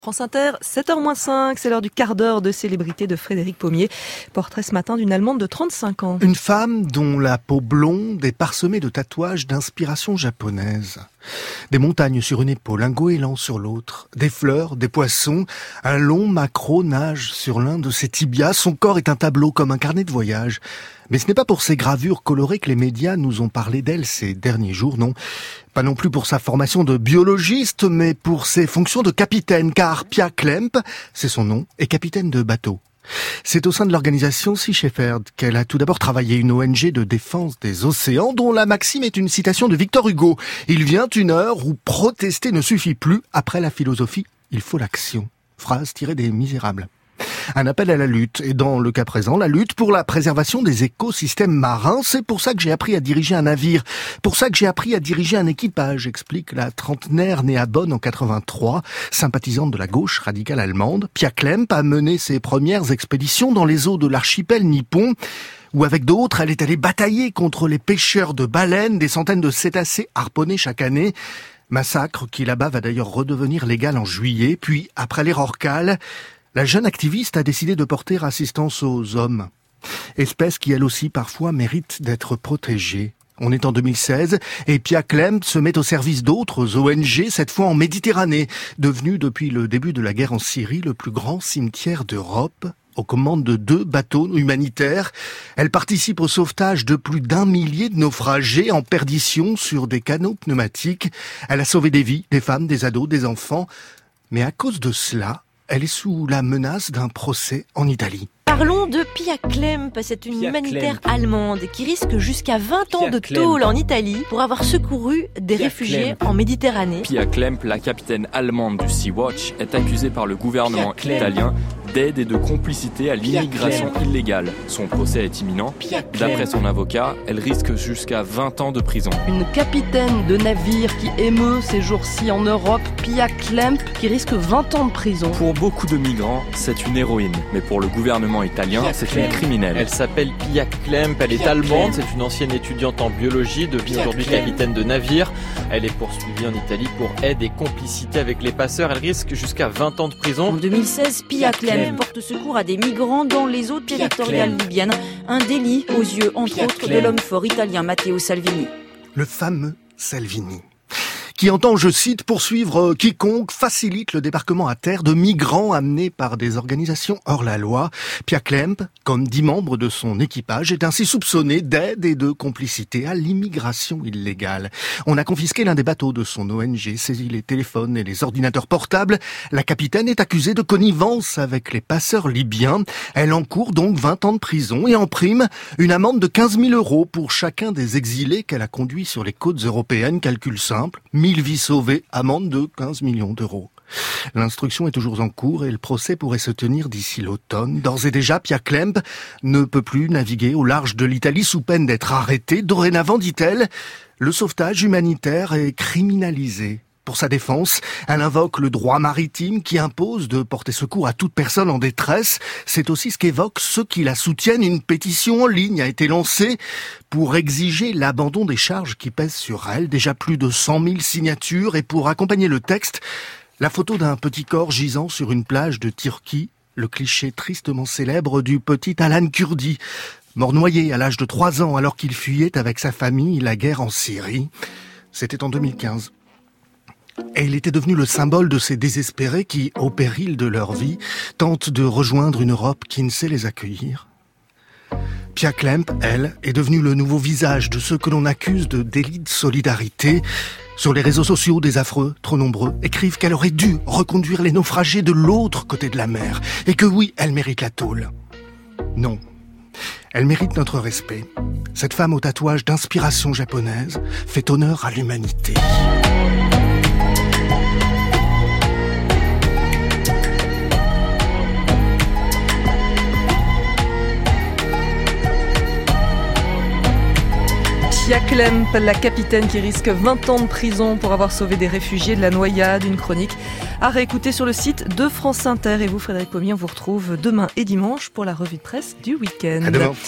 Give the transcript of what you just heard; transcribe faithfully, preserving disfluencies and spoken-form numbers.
France Inter, sept heures moins cinq, c'est l'heure du quart d'heure de célébrité de Frédéric Pommier. Portrait ce matin d'une Allemande de trente-cinq ans. Une femme dont la peau blonde est parsemée de tatouages d'inspiration japonaise. Des montagnes sur une épaule, un goéland sur l'autre, des fleurs, des poissons, un long maquereau nage sur l'un de ses tibias. Son corps est un tableau comme un carnet de voyage. Mais ce n'est pas pour ces gravures colorées que les médias nous ont parlé d'elle ces derniers jours, non. Pas non plus pour sa formation de biologiste, mais pour ses fonctions de capitaine, car Pia Klemp, c'est son nom, est capitaine de bateau. C'est au sein de l'organisation Sea Shepherd qu'elle a tout d'abord travaillé, une O N G de défense des océans dont la maxime est une citation de Victor Hugo. Il vient une heure où protester ne suffit plus. Après la philosophie, il faut l'action. Phrase tirée des Misérables. Un appel à la lutte, et dans le cas présent, la lutte pour la préservation des écosystèmes marins. C'est pour ça que j'ai appris à diriger un navire, pour ça que j'ai appris à diriger un équipage, explique la trentenaire née à Bonn en quatre-vingt-trois, sympathisante de la gauche radicale allemande. Pia Klemp a mené ses premières expéditions dans les eaux de l'archipel nippon, où avec d'autres, elle est allée batailler contre les pêcheurs de baleines, des centaines de cétacés harponnés chaque année. Massacre qui là-bas va d'ailleurs redevenir légal en juillet, puis après les rorquals, la jeune activiste a décidé de porter assistance aux hommes. Espèce qui, elle aussi, parfois mérite d'être protégée. On est en deux mille seize et Pia Klemp se met au service d'autres O N G, cette fois en Méditerranée, devenu depuis le début de la guerre en Syrie le plus grand cimetière d'Europe. Aux commandes de deux bateaux humanitaires, elle participe au sauvetage de plus d'un millier de naufragés en perdition sur des canots pneumatiques. Elle a sauvé des vies, des femmes, des ados, des enfants. Mais à cause de cela, elle est sous la menace d'un procès en Italie. Parlons de Pia Klemp, c'est une Pia humanitaire Klemp. allemande qui risque jusqu'à vingt ans Pia de Klemp. tôle en Italie pour avoir secouru des Pia réfugiés Klemp. en Méditerranée. Pia Klemp, la capitaine allemande du Sea-Watch, est accusée par le gouvernement Pia Klemp. italien d'aide et de complicité à l'immigration Klemp. illégale. Son procès est imminent. Pia Klemp. D'après son avocat, elle risque jusqu'à vingt ans de prison. Une capitaine de navire qui émeut ces jours-ci en Europe, Pia Klemp, qui risque vingt ans de prison. Pour beaucoup de migrants, c'est une héroïne. Mais pour le gouvernement italien, Pia c'est Klemp. une criminelle. Elle s'appelle Pia Klemp, elle est Pia allemande, Klemp. c'est une ancienne étudiante en biologie, devenue Pia aujourd'hui Klemp. capitaine de navire. Elle est poursuivie en Italie pour aide et complicité avec les passeurs. Elle risque jusqu'à vingt ans de En prison. deux mille seize, Pia Pia Klemp Klemp. porte secours à des migrants dans les eaux Pia territoriales Klemp. libyennes. Un délit aux yeux, entre Pia autres, de Klemp. l'homme fort italien Matteo Salvini. Le fameux Salvini, qui entend, je cite, poursuivre quiconque facilite le débarquement à terre de migrants amenés par des organisations hors la loi. Pia Klemp, comme dix membres de son équipage, est ainsi soupçonné d'aide et de complicité à l'immigration illégale. On a confisqué l'un des bateaux de son O N G, saisi les téléphones et les ordinateurs portables. La capitaine est accusée de connivence avec les passeurs libyens. Elle encourt donc vingt ans de prison et en prime, une amende de quinze mille euros pour chacun des exilés qu'elle a conduits sur les côtes européennes. Calcul simple, mille vies sauvées, amende de quinze millions d'euros. L'instruction est toujours en cours et le procès pourrait se tenir d'ici l'automne. D'ores et déjà, Pia Klemp ne peut plus naviguer au large de l'Italie sous peine d'être arrêtée. Dorénavant, dit-elle, le sauvetage humanitaire est criminalisé. Pour sa défense, elle invoque le droit maritime qui impose de porter secours à toute personne en détresse. C'est aussi ce qu'évoquent ceux qui la soutiennent. Une pétition en ligne a été lancée pour exiger l'abandon des charges qui pèsent sur elle. Déjà plus de cent mille signatures et pour accompagner le texte, la photo d'un petit corps gisant sur une plage de Turquie, le cliché tristement célèbre du petit Alan Kurdi, mort noyé à l'âge de trois ans alors qu'il fuyait avec sa famille la guerre en Syrie. C'était en deux mille quinze. Et il était devenu le symbole de ces désespérés qui, au péril de leur vie, tentent de rejoindre une Europe qui ne sait les accueillir. Pia Klemp, elle, est devenue le nouveau visage de ceux que l'on accuse de délit de solidarité. Sur les réseaux sociaux, des affreux, trop nombreux, écrivent qu'elle aurait dû reconduire les naufragés de l'autre côté de la mer, et que oui, elle mérite la tôle. Non. Elle mérite notre respect. Cette femme au tatouage d'inspiration japonaise fait honneur à l'humanité. Pia Klemp, la capitaine qui risque vingt ans de prison pour avoir sauvé des réfugiés de la noyade. Une chronique à réécouter sur le site de France Inter. Et vous, Frédéric Pommier, on vous retrouve demain et dimanche pour la revue de presse du week-end. À demain.